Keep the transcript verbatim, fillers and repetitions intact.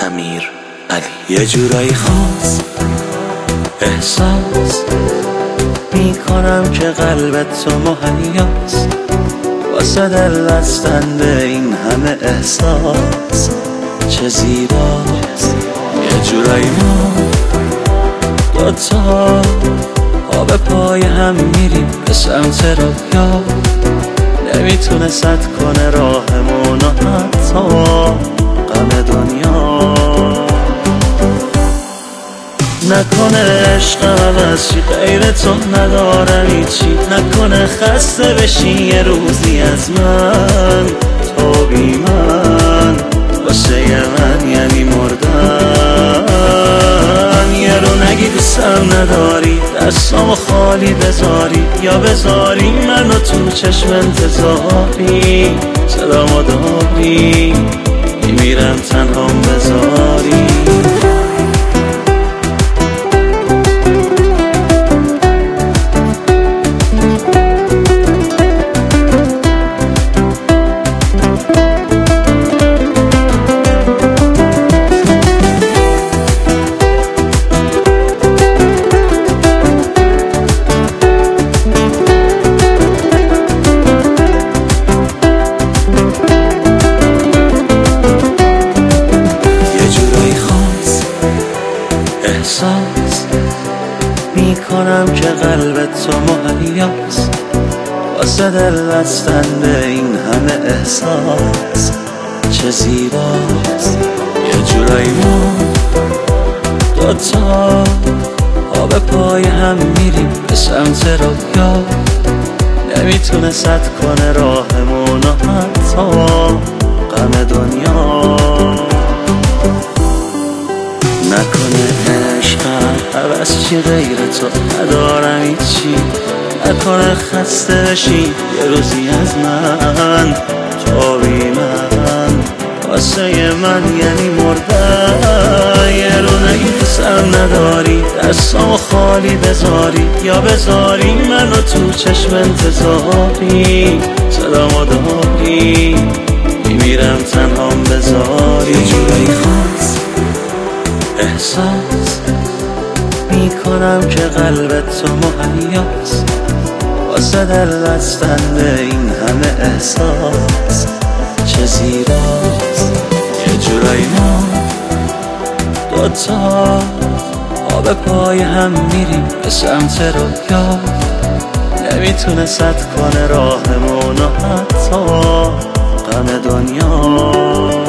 امیر علی. یه جورایی خاص احساس میکنم که قلبت تو مهیاست واسه دل بستن به این همه احساس. چه زیباست یه جورایی ما دوتا آب پای هم میریم به سمت رویا، نمیتونه سد کنه راهمون و حتی غم دنیا. نکنه عشقم عوض چی غیر تو ندارم هیچی، نکنه خسته بشی یه روزی از من. تو بی من واسه من یعنی مردن. یه رو نگی دوستم نداری، دستامو خالی بذاری یا بذاری منو تو چشم انتظاری. صدامو داری میمیرم تنهام بذاری. احساس میکنم که قلبت تو مهیاست واسه دل بستن به این همه احساس. چه زیباست یه جورایی ما دوتا آب پای هم میریم به سمت رویا، نمیتونه سد کنه راهمون و حتی غم دنیا. نکنه عشقم عوض چی غیر تو ندارم هیچی، نکنه خسته بشی یه روزی از من. تو بی من واسه من یعنی مردن. یه رو نگی دوستم نداری، دستامو خالی بذاری یا بذاری منو تو چشم انتظاری. صدامو داری میمیرم تنهام بذاری. یه جورایی خاص احساس میکنم که قلبت تو مهیاست واسه دل بستن به این همه احساس. چه زیباست یه جورایی ما دوتا آب پای هم میریم به سمت رویا، نمیتونه سد کنه راهمون و حتی غم دنیا.